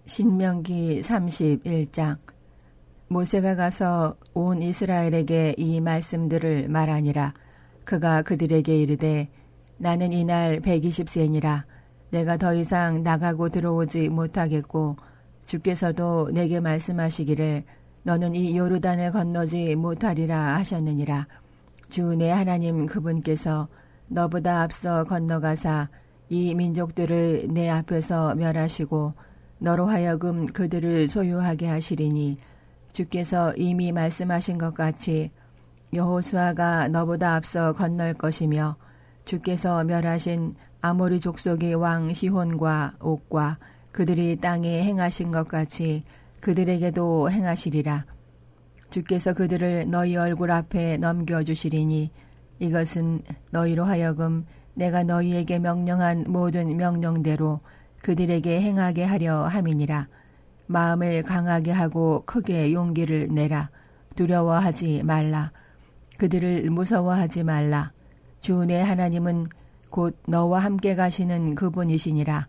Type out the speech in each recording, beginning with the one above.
신명기 31장. 모세가 가서 온 이스라엘에게 이 말씀들을 말하니라. 그가 그들에게 이르되 나는 이날 120세니라. 내가 더 이상 나가고 들어오지 못하겠고 주께서도 내게 말씀하시기를 너는 이 요르단을 건너지 못하리라 하셨느니라. 주 내 하나님 그분께서 너보다 앞서 건너가사 이 민족들을 내 앞에서 멸하시고 너로 하여금 그들을 소유하게 하시리니 주께서 이미 말씀하신 것 같이 여호수아가 너보다 앞서 건널 것이며 주께서 멸하신 아모리 족속의 왕 시혼과 옥과 그들이 땅에 행하신 것 같이 그들에게도 행하시리라. 주께서 그들을 너희 얼굴 앞에 넘겨주시리니 이것은 너희로 하여금 내가 너희에게 명령한 모든 명령대로 그들에게 행하게 하려 함이니라. 마음을 강하게 하고 크게 용기를 내라. 두려워하지 말라. 그들을 무서워하지 말라. 주 내 하나님은 곧 너와 함께 가시는 그분이시니라.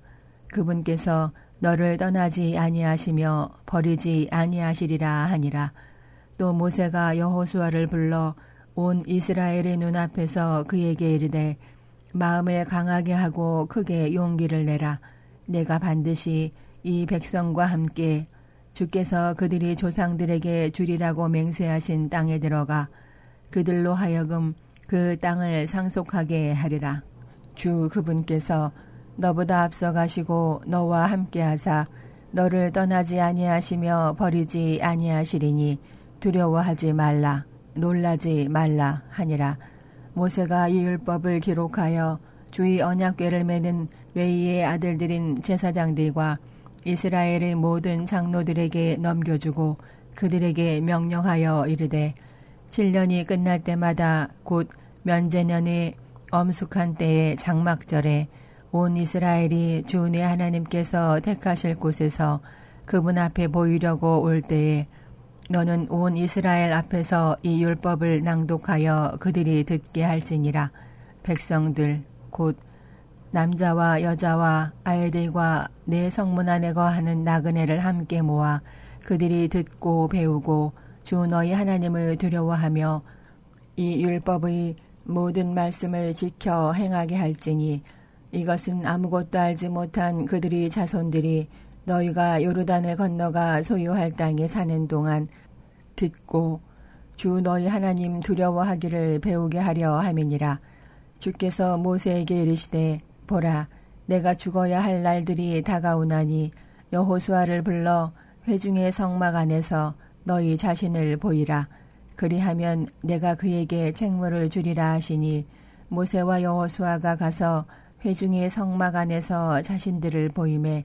그분께서 너를 떠나지 아니하시며 버리지 아니하시리라 하니라. 또 모세가 여호수아를 불러 온 이스라엘의 눈앞에서 그에게 이르되 마음을 강하게 하고 크게 용기를 내라. 내가 반드시 이 백성과 함께 주께서 그들이 조상들에게 주리라고 맹세하신 땅에 들어가 그들로 하여금 그 땅을 상속하게 하리라. 주 그분께서 너보다 앞서 가시고 너와 함께 하사 너를 떠나지 아니하시며 버리지 아니하시리니 두려워하지 말라. 놀라지 말라 하니라. 모세가 이 율법을 기록하여 주의 언약궤를 매는 레위의 아들들인 제사장들과 이스라엘의 모든 장로들에게 넘겨주고 그들에게 명령하여 이르되 7년이 끝날 때마다 곧 면제년의 엄숙한 때의 장막절에 온 이스라엘이 주 내 하나님께서 택하실 곳에서 그분 앞에 보이려고 올 때에 너는 온 이스라엘 앞에서 이 율법을 낭독하여 그들이 듣게 할지니라. 백성들 곧 남자와 여자와 아이들과 내 성문 안에 거하는 나그네를 함께 모아 그들이 듣고 배우고 주 너희 하나님을 두려워하며 이 율법의 모든 말씀을 지켜 행하게 할지니 이것은 아무것도 알지 못한 그들의 자손들이 너희가 요르단을 건너가 소유할 땅에 사는 동안 듣고 주 너희 하나님 두려워하기를 배우게 하려 함이니라. 주께서 모세에게 이르시되 보라 내가 죽어야 할 날들이 다가오나니 여호수아를 불러 회중의 성막 안에서 너희 자신을 보이라. 그리하면 내가 그에게 책무를 주리라 하시니 모세와 여호수아가 가서 회중의 성막 안에서 자신들을 보이매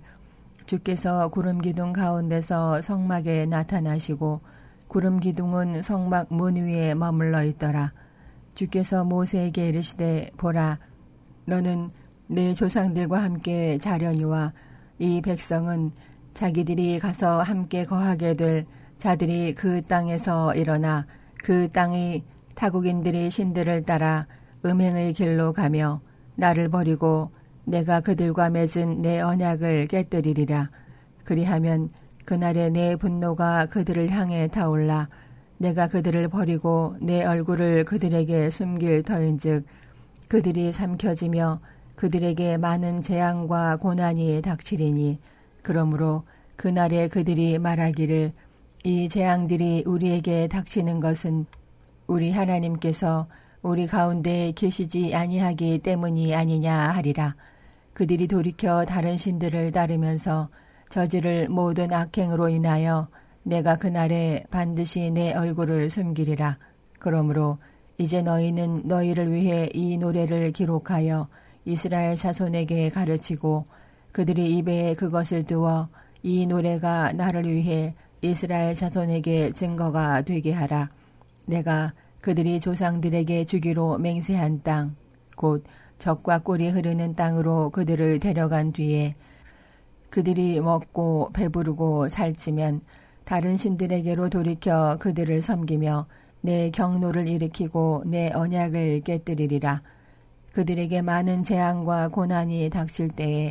주께서 구름 기둥 가운데서 성막에 나타나시고 구름 기둥은 성막 문 위에 머물러 있더라. 주께서 모세에게 이르시되 보라 너는 내 조상들과 함께 자려니와 이 백성은 자기들이 가서 함께 거하게 될 자들이 그 땅에서 일어나 그 땅의 타국인들의 신들을 따라 음행의 길로 가며 나를 버리고 내가 그들과 맺은 내 언약을 깨뜨리리라. 그리하면 그날에 내 분노가 그들을 향해 타올라 내가 그들을 버리고 내 얼굴을 그들에게 숨길 터인즉 그들이 삼켜지며 그들에게 많은 재앙과 고난이 닥치리니 그러므로 그날에 그들이 말하기를 이 재앙들이 우리에게 닥치는 것은 우리 하나님께서 우리 가운데 계시지 아니하기 때문이 아니냐 하리라. 그들이 돌이켜 다른 신들을 따르면서 저지를 모든 악행으로 인하여 내가 그날에 반드시 내 얼굴을 숨기리라. 그러므로 이제 너희는 너희를 위해 이 노래를 기록하여 이스라엘 자손에게 가르치고 그들의 입에 그것을 두어 이 노래가 나를 위해 이스라엘 자손에게 증거가 되게 하라. 내가 그들이 조상들에게 주기로 맹세한 땅, 곧 젖과 꿀이 흐르는 땅으로 그들을 데려간 뒤에 그들이 먹고 배부르고 살찌면 다른 신들에게로 돌이켜 그들을 섬기며 내 경노를 일으키고 내 언약을 깨뜨리리라. 그들에게 많은 재앙과 고난이 닥칠 때에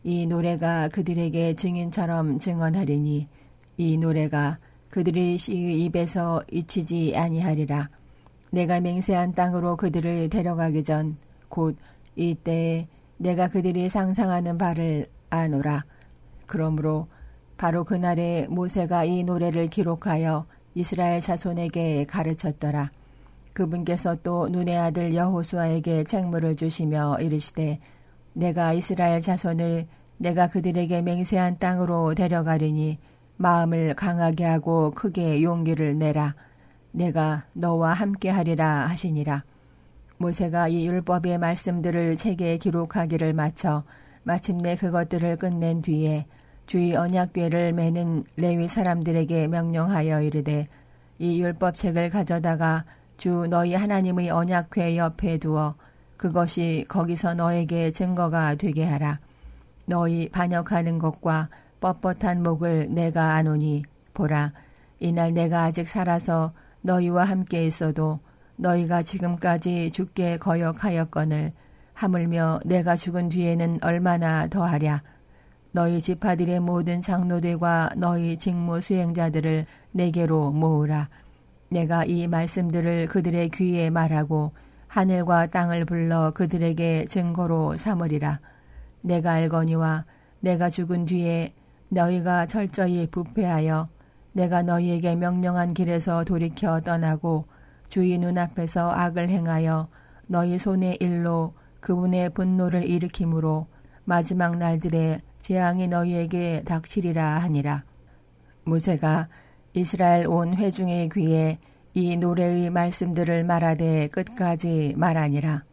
이 노래가 그들에게 증인처럼 증언하리니 이 노래가 그들의 씨의 입에서 잊히지 아니하리라. 내가 맹세한 땅으로 그들을 데려가기 전 곧 이때에 내가 그들이 상상하는 바를 아노라. 그러므로 바로 그날에 모세가 이 노래를 기록하여 이스라엘 자손에게 가르쳤더라. 그분께서 또 눈의 아들 여호수아에게 책무를 주시며 이르시되 내가 이스라엘 자손을 내가 그들에게 맹세한 땅으로 데려가리니 마음을 강하게 하고 크게 용기를 내라. 내가 너와 함께하리라 하시니라. 모세가 이 율법의 말씀들을 책에 기록하기를 마쳐 마침내 그것들을 끝낸 뒤에 주의 언약궤를 매는 레위 사람들에게 명령하여 이르되 이 율법책을 가져다가 주 너희 하나님의 언약궤 옆에 두어 그것이 거기서 너에게 증거가 되게 하라. 너희 반역하는 것과 뻣뻣한 목을 내가 아노니 보라 이날 내가 아직 살아서 너희와 함께 있어도 너희가 지금까지 죽게 거역하였거늘 하물며 내가 죽은 뒤에는 얼마나 더하랴. 너희 지파들의 모든 장로들과 너희 직무 수행자들을 내게로 모으라. 내가 이 말씀들을 그들의 귀에 말하고 하늘과 땅을 불러 그들에게 증거로 삼으리라. 내가 알거니와 내가 죽은 뒤에 너희가 철저히 부패하여 내가 너희에게 명령한 길에서 돌이켜 떠나고 주의 눈앞에서 악을 행하여 너희 손의 일로 그분의 분노를 일으키므로 마지막 날들에 재앙이 너희에게 닥치리라 하니라. 모세가 이스라엘 온 회중의 귀에 이 노래의 말씀들을 말하되 끝까지 말하니라.